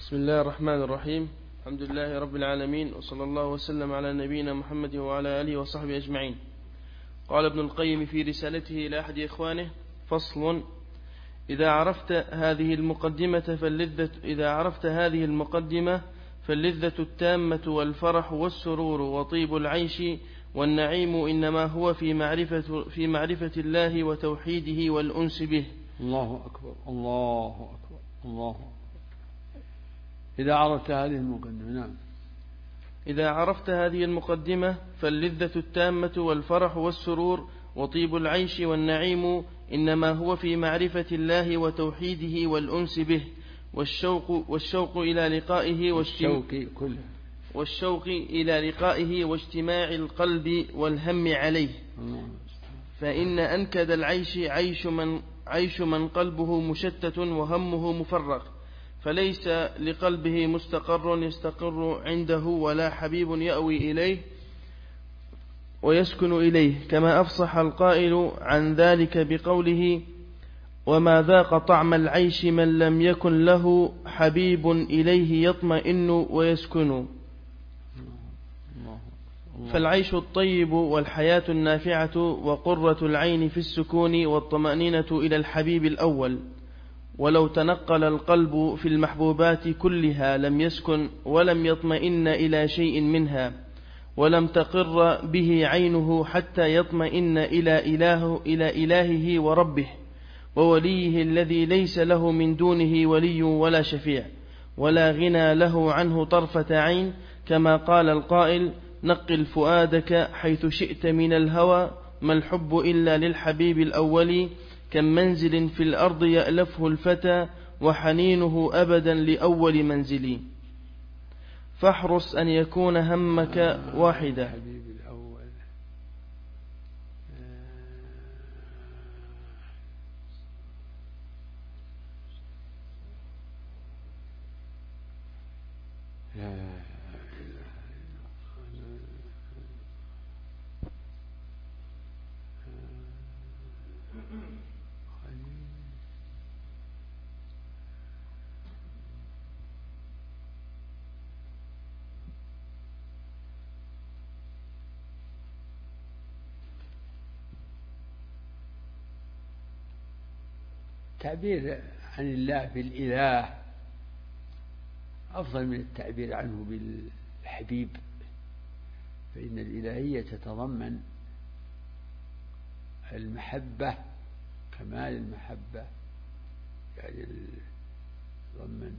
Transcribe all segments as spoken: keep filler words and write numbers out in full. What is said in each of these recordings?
بسم الله الرحمن الرحيم. الحمد لله رب العالمين، وصلى الله وسلم على نبينا محمد وعلى آله وصحبه أجمعين. قال ابن القيم في رسالته إلى أحد إخوانه: فصل: إذا عرفت هذه المقدمة فاللذة إذا عرفت هذه المقدمة فاللذة التامة والفرح والسرور وطيب العيش والنعيم إنما هو في معرفة في معرفة الله وتوحيده والأنس به. الله أكبر الله أكبر الله أكبر. إذا عرفت هذه المقدمة. نعم. إذا عرفت هذه المقدمة فاللذة التامة والفرح والسرور وطيب العيش والنعيم إنما هو في معرفة الله وتوحيده والأنس به والشوق والشوق إلى لقائه والشوق كله والشوق إلى لقائه واجتماع القلب والهم عليه. فإن أنكد العيش عيش من عيش من قلبه مشتت وهمه مفرق، فليس لقلبه مستقر يستقر عنده ولا حبيب يأوي إليه ويسكن إليه، كما أفصح القائل عن ذلك بقوله: وما ذاق طعم العيش من لم يكن له حبيب إليه يطمئن ويسكن. فالعيش الطيب والحياة النافعة وقرة العين في السكون والطمأنينة إلى الحبيب الأول. ولو تنقل القلب في المحبوبات كلها لم يسكن ولم يطمئن إلى شيء منها، ولم تقر به عينه حتى يطمئن إلى إله إلى إلهه وربه ووليه الذي ليس له من دونه ولي ولا شفيع ولا غنى له عنه طرفة عين، كما قال القائل: نقل فؤادك حيث شئت من الهوى، ما الحب إلا للحبيب الأول، كم منزل في الأرض يألفه الفتى وحنينه أبدا لأول منزل. فاحرص أن يكون همك واحدا. التعبير عن الله بالإله أفضل من التعبير عنه بالحبيب، فإن الإلهية تتضمن المحبة، كمال المحبة، يعني تتضمن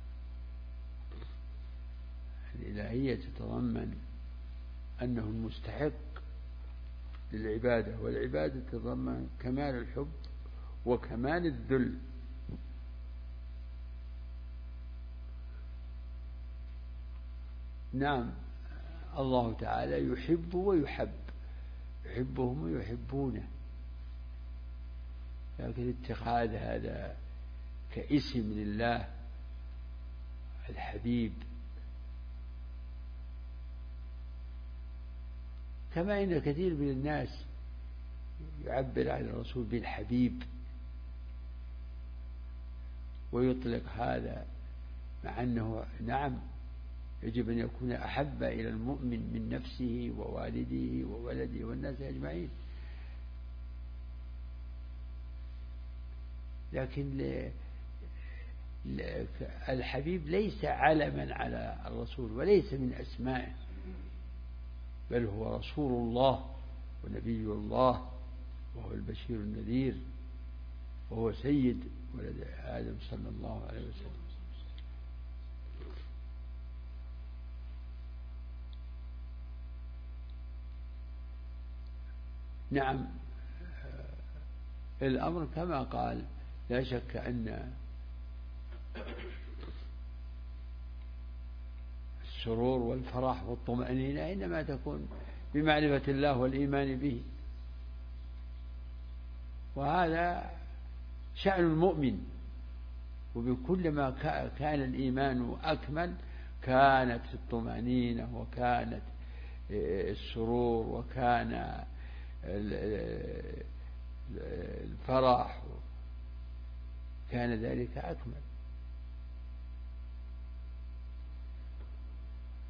الإلهية تتضمن أنه المستحق للعبادة، والعبادة تتضمن كمال الحب وكمال الذل. نعم، الله تعالى يحب ويحب، يحبهم ويحبونه، لكن اتخاذ هذا كاسم لله الحبيب، كما إن كثير من الناس يعبر عن الرسول بالحبيب ويطلق هذا، مع أنه نعم يجب أن يكون أحب إلى المؤمن من نفسه ووالده وولده والناس أجمعين، لكن الحبيب ليس علما على الرسول وليس من أسمائه، بل هو رسول الله ونبي الله، وهو البشير النذير، وهو سيد ولد آدم صلى الله عليه وسلم. نعم، الأمر كما قال، لا شك أن السرور والفرح والطمأنينة إنما تكون بمعرفة الله والإيمان به، وهذا شأن المؤمن، وبكل كان الإيمان أكمل كانت الطمأنينة وكانت السرور وكان الفرح، كان ذلك أكمل.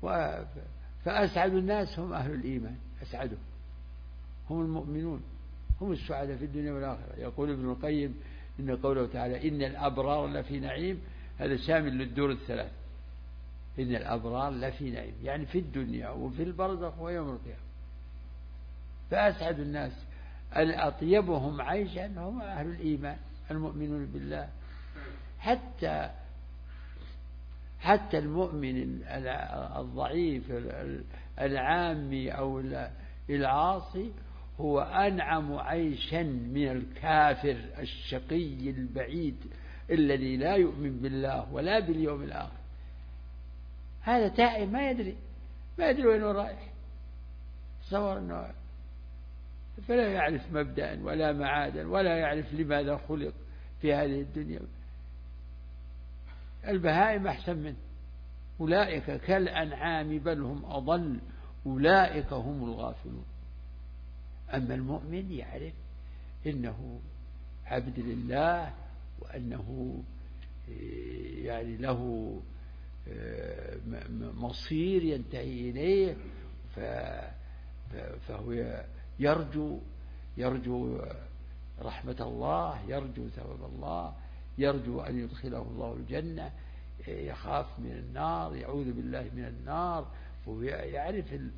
فأسعد الناس هم أهل الإيمان، أسعدهم هم المؤمنون، هم السعداء في الدنيا والآخرة. يقول ابن القيم إن قوله تعالى إن الأبرار لفي نعيم، هذا شامل للدور الثلاث. إن الأبرار لفي نعيم يعني في الدنيا وفي البرزخ ويوم القيامة. فأسعد الناس أطيبهم عيشا هم أهل الإيمان المؤمنون بالله. حتى حتى المؤمن الضعيف العامي أو العاصي هو أنعم عيشا من الكافر الشقي البعيد الذي لا يؤمن بالله ولا باليوم الآخر. هذا تائه ما يدري ما يدري وين رايح، تصور أنه فلا يعرف مبدأ ولا معادا ولا يعرف لماذا خلق في هذه الدنيا. البهائم أحسن منه، أولئك كالأنعام بل هم أضل، أولئك هم الغافلون. أما المؤمن يعرف إنه عبد لله وأنه يعني له مصير ينتهي إليه، فهو يرجو يرجو رحمة الله، يرجو ثواب الله، يرجو أن يدخله الله الجنة، يخاف من النار، يعوذ بالله من النار. ويعرف ال...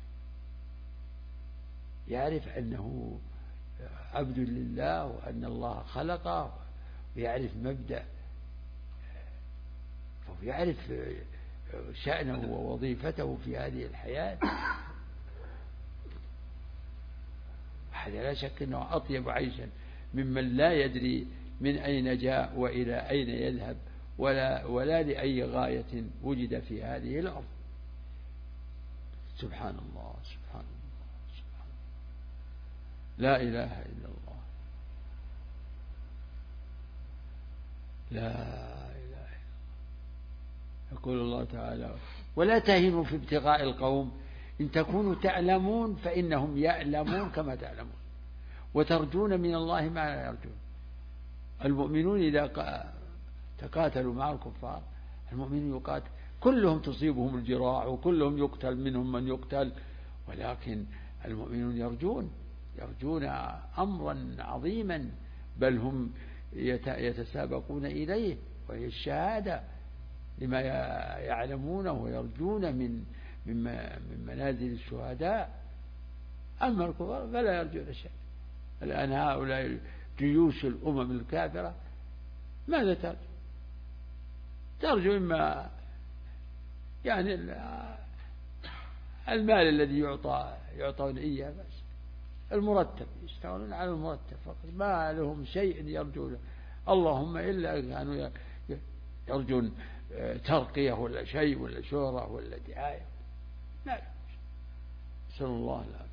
يعرف أنه عبد لله وأن الله خلقه، ويعرف مبدأ، فهو يعرف شأنه ووظيفته في هذه الحياة. هذا لا شك أنه أطيب عيشا ممن لا يدري من أين جاء وإلى أين يذهب ولا, ولا لأي غاية وجد في هذه الأرض. سبحان الله سبحان الله سبحان الله، لا إله إلا الله، لا إله إلا الله. يقول الله تعالى ولا تهنوا في ابتغاء القوم إن تكونوا تعلمون فإنهم يعلمون كما تعلمون وترجون من الله ما لا يرجون. المؤمنون إذا تقاتلوا مع الكفار، المؤمنون يقاتل كلهم تصيبهم الجراح وكلهم يقتل منهم من يقتل، ولكن المؤمنون يرجون يرجون أمرا عظيما، بل هم يتسابقون إليه وهي الشهادة لما يعلمونه ويرجون من من منازل الشهداء. أما الكفار فلا يرجون شيء. الآن هؤلاء جيوش الأمم الكافرة ماذا ترجو؟ ترجو إما يعني المال الذي يعطى يعطون إياه بس، المرتب، يشتغلون على المرتب فقط، ما لهم شيء يرجونه، اللهم إلا كانوا يرجون ترقية ولا شيء ولا شهرة ولا دعاية. لا، نسأل الله العافية.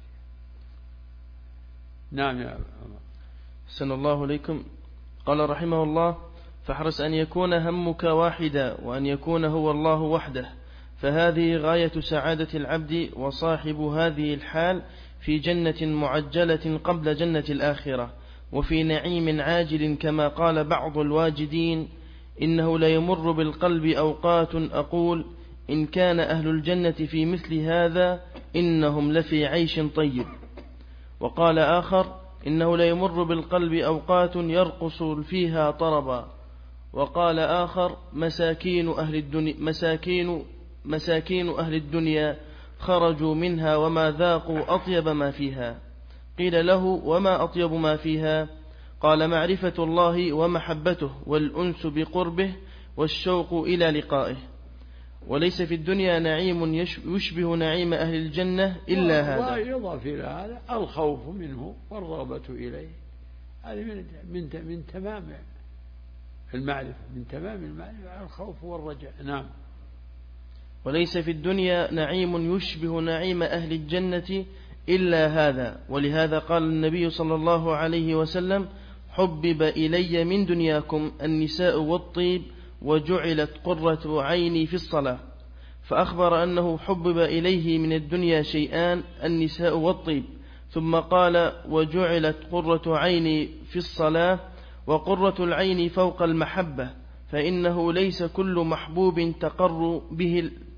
نعم يا عمر. أحسن الله إليكم. قال رحمه الله فاحرص أن يكون همك واحدا وأن يكون هو الله وحده، فهذه غاية سعادة العبد وصاحب هذه الحال في جنة معجلة قبل جنة الآخرة وفي نعيم عاجل، كما قال بعض الواجدين إنه ليمر بالقلب أوقات أقول إن كان أهل الجنة في مثل هذا إنهم لفي عيش طيب. وقال آخر إنه ليمر بالقلب أوقات يرقص فيها طربا. وقال آخر مساكين أهل الدنيا مساكين مساكين أهل الدنيا خرجوا منها وما ذاقوا أطيب ما فيها. قيل له وما أطيب ما فيها؟ قال معرفة الله ومحبته والأنس بقربه والشوق إلى لقائه. وليس في الدنيا نعيم يشبه نعيم أهل الجنة إلا هذا. ويضاف إلى هذا الخوف منه والرغبة إليه، هذه من من من تمام المعرفة، من تمام المعرفة الخوف والرجاء. نعم. وليس في الدنيا نعيم يشبه نعيم أهل الجنة إلا هذا. ولهذا قال النبي صلى الله عليه وسلم حبب إلي من دنياكم النساء والطيب وجعلت قرة عيني في الصلاة. فأخبر أنه حبب إليه من الدنيا شيئان النساء والطيب، ثم قال وجعلت قرة عيني في الصلاة. وقرة العين فوق المحبة، فإنه ليس كل محبوب تقر به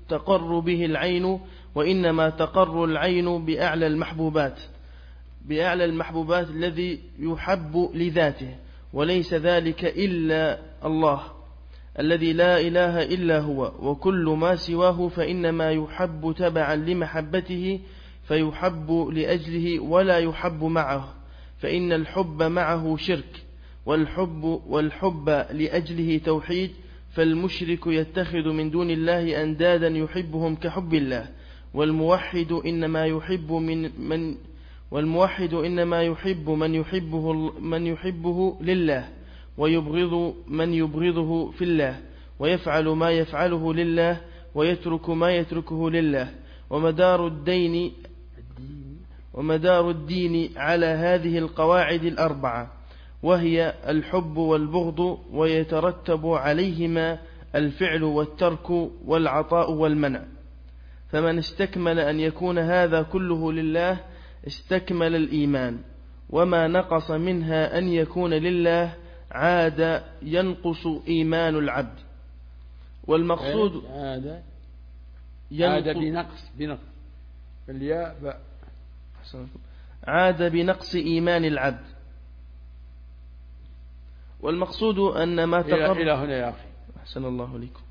تقر به العين، وإنما تقر العين بأعلى المحبوبات بأعلى المحبوبات الذي يحب لذاته، وليس ذلك إلا الله الذي لا إله إلا هو، وكل ما سواه فإنما يحب تبعا لمحبته فيحب لأجله ولا يحب معه، فإن الحب معه شرك، والحب, والحب لأجله توحيد. فالمشرك يتخذ من دون الله أندادا يحبهم كحب الله، والموحد إنما يحب من من والموحد إنما يحب من يحبه من يحبه لله، ويبغض من يبغضه في الله، ويفعل ما يفعله لله، ويترك ما يتركه لله. ومدار الدين ومدار الدين على هذه القواعد الأربعة، وهي الحب والبغض، ويترتب عليهما الفعل والترك والعطاء والمنع. فمن استكمل أن يكون هذا كله لله استكمل الإيمان، وما نقص منها أن يكون لله عاد ينقص إيمان العبد. والمقصود عاد عاد بنقص بنقص الياء عاد بنقص إيمان العبد. والمقصود أن ما تقر إلى هنا يا أخي. أحسن الله عليكم.